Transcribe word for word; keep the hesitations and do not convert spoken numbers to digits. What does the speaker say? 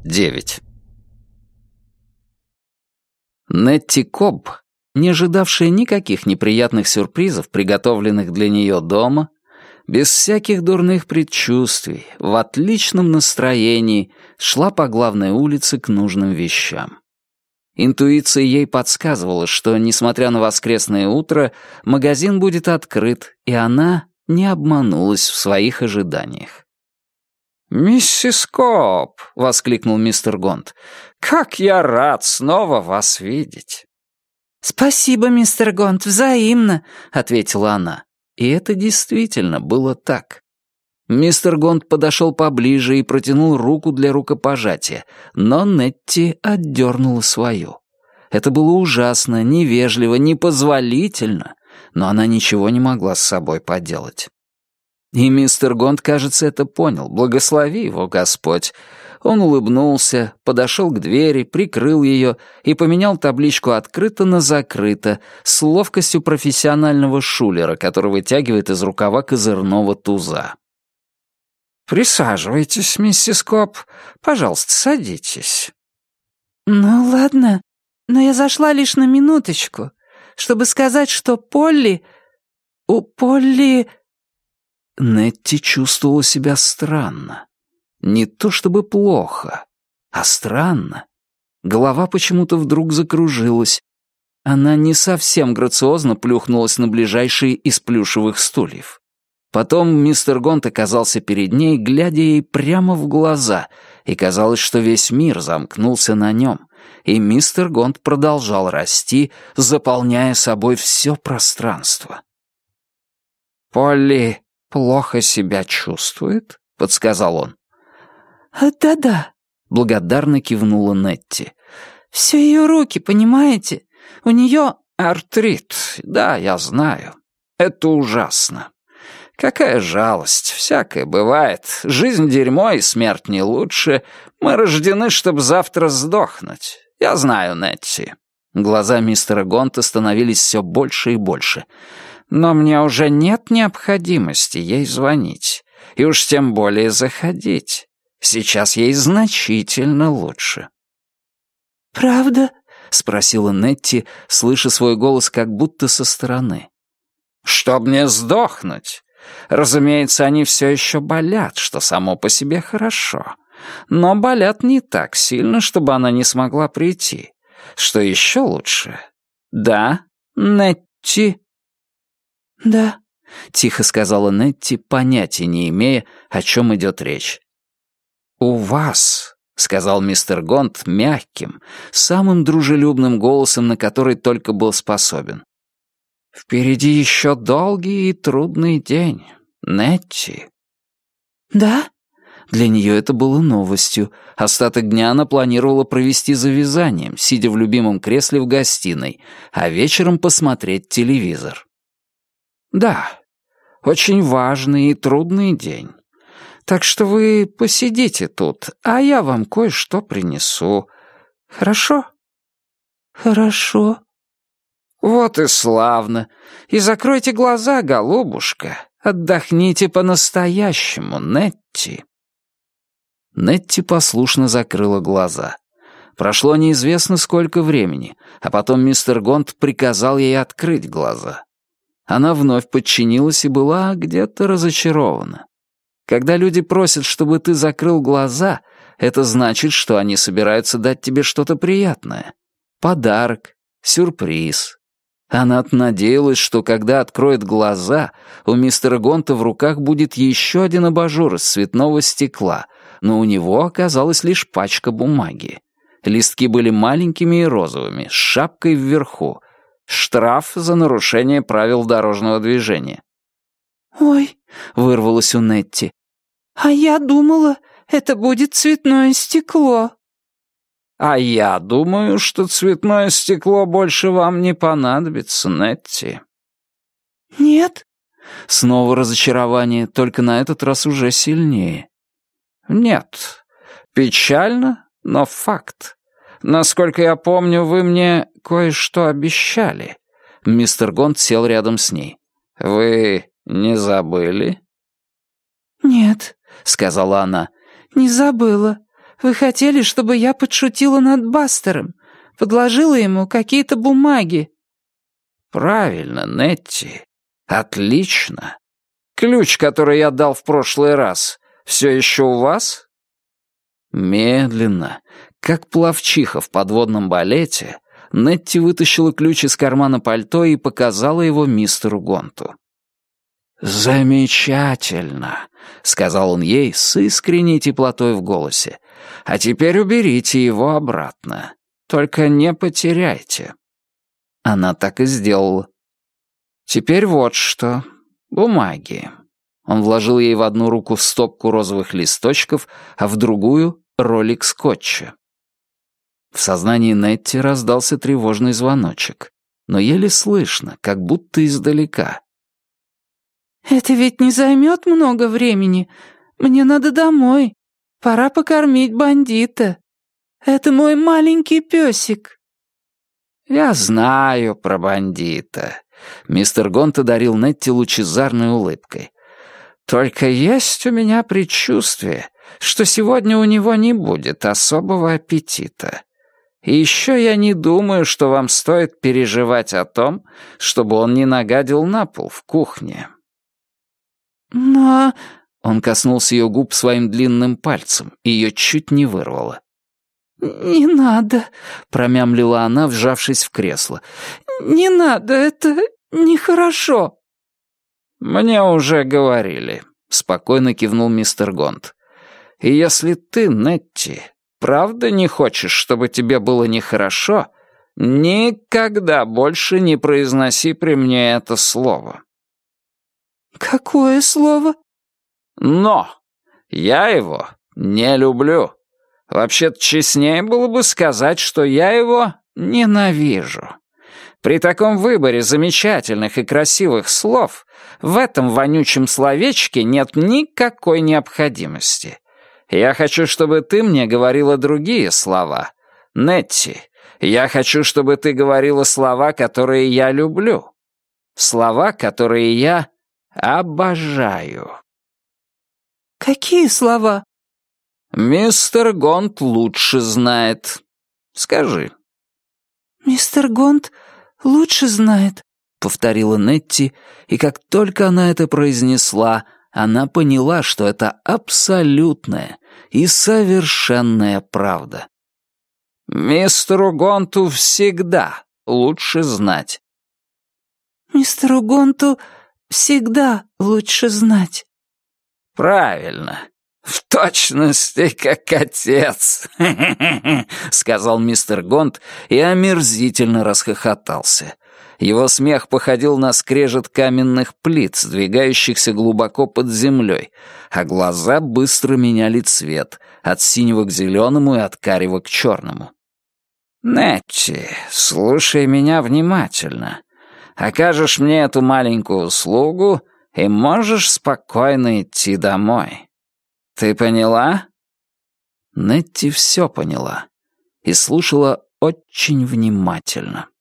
девять. Нетти Кобб, не ожидавшая никаких неприятных сюрпризов, приготовленных для нее дома, без всяких дурных предчувствий, в отличном настроении, шла по главной улице к нужным вещам. Интуиция ей подсказывала, что, несмотря на воскресное утро, магазин будет открыт, и она не обманулась в своих ожиданиях. «Миссис Кобб!» — воскликнул мистер Гонт. «Как я рад снова вас видеть!» «Спасибо, мистер Гонт, взаимно», — ответила она. И это действительно было так. Мистер Гонт подошел поближе и протянул руку для рукопожатия, но Нетти отдернула свою. Это было ужасно, невежливо, непозволительно, но она ничего не могла с собой поделать. И мистер Гонт, кажется, это понял. Благослови его Господь. Он улыбнулся, подошел к двери, прикрыл ее и поменял табличку «Открыто» на «Закрыто» с ловкостью профессионального шулера, который вытягивает из рукава козырного туза. «Присаживайтесь, миссис Кобб. Пожалуйста, садитесь». «Ну ладно, но я зашла лишь на минуточку, чтобы сказать, что Полли... У Полли...» Нетти чувствовала себя странно. Не то чтобы плохо, а странно. Голова почему-то вдруг закружилась. Она не совсем грациозно плюхнулась на ближайший из плюшевых стульев. Потом мистер Гонт оказался перед ней, глядя ей прямо в глаза, и казалось, что весь мир замкнулся на нем, и мистер Гонт продолжал расти, заполняя собой все пространство. «Полли плохо себя чувствует?» — подсказал он. «Да-да», — благодарно кивнула Нетти. «Все ее руки, понимаете? У нее...» «Артрит, да, я знаю. Это ужасно. Какая жалость, всякое бывает. Жизнь дерьмо и смерть не лучше. Мы рождены, чтобы завтра сдохнуть. Я знаю, Нетти». Глаза мистера Гонта становились все больше и больше. «Но мне уже нет необходимости ей звонить. И уж тем более заходить. Сейчас ей значительно лучше». «Правда?» — спросила Нетти, слыша свой голос как будто со стороны. «Чтоб мне сдохнуть. Разумеется, они все еще болят, что само по себе хорошо. Но болят не так сильно, чтобы она не смогла прийти. Что еще лучше? Да, Нетти?» «Да», — тихо сказала Нетти, понятия не имея, о чем идет речь. «У вас», — сказал мистер Гонт мягким, самым дружелюбным голосом, на который только был способен. «Впереди еще долгий и трудный день, Нетти». «Да?» Для нее это было новостью. Остаток дня она планировала провести за вязанием, сидя в любимом кресле в гостиной, а вечером посмотреть телевизор. «Да, очень важный и трудный день. Так что вы посидите тут, а я вам кое-что принесу. Хорошо?» «Хорошо». «Вот и славно. И закройте глаза, голубушка. Отдохните по-настоящему, Нетти». Нетти послушно закрыла глаза. Прошло неизвестно сколько времени, а потом мистер Гонт приказал ей открыть глаза. Она вновь подчинилась и была где-то разочарована. Когда люди просят, чтобы ты закрыл глаза, это значит, что они собираются дать тебе что-то приятное. Подарок, сюрприз. Она надеялась, что когда откроет глаза, у мистера Гонта в руках будет еще один абажур из цветного стекла, но у него оказалась лишь пачка бумаги. Листки были маленькими и розовыми, с шапкой вверху. Штраф за нарушение правил дорожного движения. «Ой», — вырвалось у Нетти, — «а я думала, это будет цветное стекло». «А я думаю, что цветное стекло больше вам не понадобится, Нетти». «Нет?» Снова разочарование, только на этот раз уже сильнее. «Нет. Печально, но факт. Насколько я помню, вы мне кое-что обещали». Мистер Гонт сел рядом с ней. «Вы не забыли?» «Нет», — сказала она, — «не забыла. Вы хотели, чтобы я подшутила над Бастером, подложила ему какие-то бумаги». «Правильно, Нетти. Отлично. Ключ, который я дал в прошлый раз, все еще у вас?» Медленно, как пловчиха в подводном балете, Нетти вытащила ключ из кармана пальто и показала его мистеру Гонту. «Замечательно», — сказал он ей с искренней теплотой в голосе. «А теперь уберите его обратно. Только не потеряйте». Она так и сделала. «Теперь вот что. Бумаги». Он вложил ей в одну руку стопку розовых листочков, а в другую — ролик скотча. В сознании Нетти раздался тревожный звоночек, но еле слышно, как будто издалека. «Это ведь не займет много времени. Мне надо домой. Пора покормить бандита. Это мой маленький песик». «Я знаю про бандита», — мистер Гонт одарил Нетти лучезарной улыбкой. «Только есть у меня предчувствие, что сегодня у него не будет особого аппетита. И еще я не думаю, что вам стоит переживать о том, чтобы он не нагадил на пол в кухне». «Но...» — он коснулся ее губ своим длинным пальцем, и ее чуть не вырвало. «Не надо», — промямлила она, вжавшись в кресло. «Не надо, это нехорошо». «Мне уже говорили», — спокойно кивнул мистер Гонт. «И если ты, Нетти, правда не хочешь, чтобы тебе было нехорошо, никогда больше не произноси при мне это слово». «Какое слово?» «Но я его не люблю. Вообще-то честнее было бы сказать, что я его ненавижу. При таком выборе замечательных и красивых слов в этом вонючем словечке нет никакой необходимости. Я хочу, чтобы ты мне говорила другие слова. Нетти, я хочу, чтобы ты говорила слова, которые я люблю. Слова, которые я обожаю». «Какие слова?» «Мистер Гонт лучше знает. Скажи». «Мистер Гонт лучше знает», — повторила Нетти, и как только она это произнесла, она поняла, что это абсолютная и совершенная правда. «Мистеру Гонту всегда лучше знать». «Мистеру Гонту всегда лучше знать». «Правильно. В точности, как отец», — сказал мистер Гонт и омерзительно расхохотался. Его смех походил на скрежет каменных плит, сдвигающихся глубоко под землей, а глаза быстро меняли цвет, от синего к зеленому и от карего к черному. «Нетти, слушай меня внимательно. Окажешь мне эту маленькую услугу, и можешь спокойно идти домой. Ты поняла?» Нетти все поняла и слушала очень внимательно.